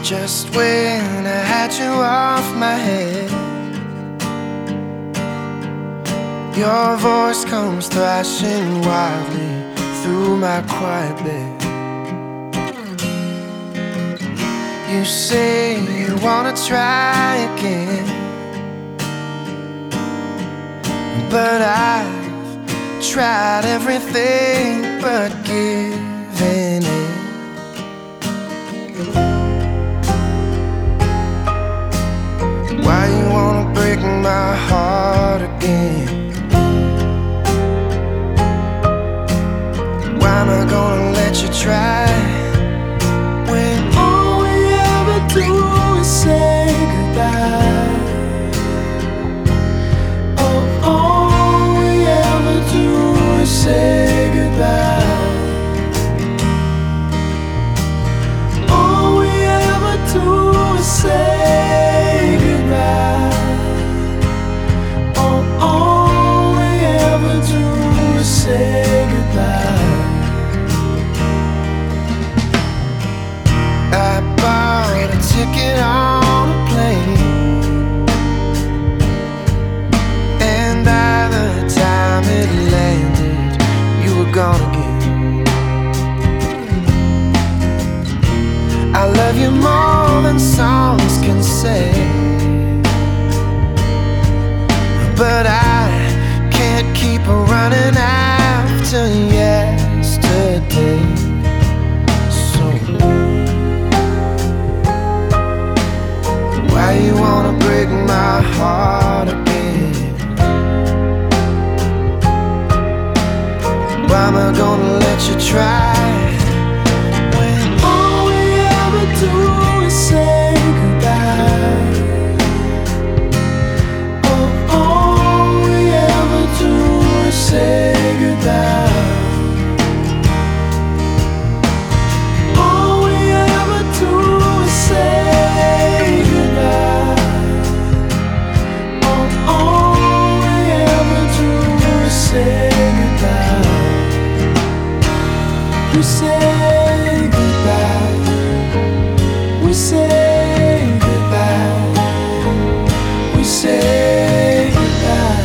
Just when I had you off my head, your voice comes thrashing wildly through my quiet bed. You say you wanna try again, but I've tried everything but giving in. Why you wanna break my heart again? Why am I gonna let you try when all we ever do is say goodbye? Oh, all we ever do is say goodbye. All we ever do is say say goodbye. I bought a ticket on a plane, and by the time it landed, you were gone again. I love you more than songs can say, but I can't keep running after yesterday. So why you wanna break my heart again? Why am I gonna let you try when all we ever do is say goodbye? Say goodbye. All we ever do is say goodbye. Oh, all we ever do is say goodbye. We say goodbye. We say goodbye. We say goodbye.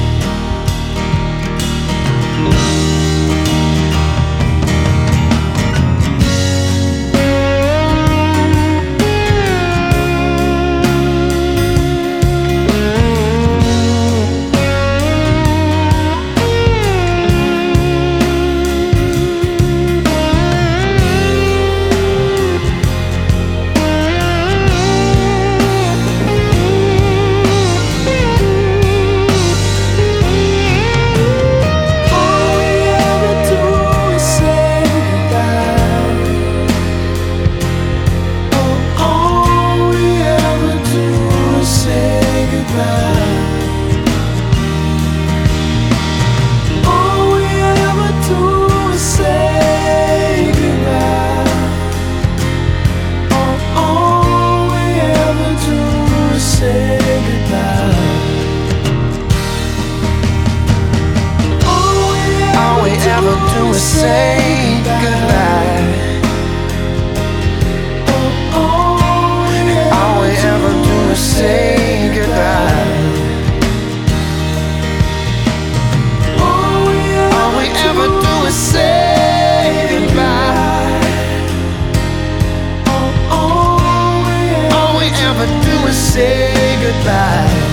Say goodbye. All we ever do is say goodbye. All we ever do is say goodbye. All we ever do is say goodbye.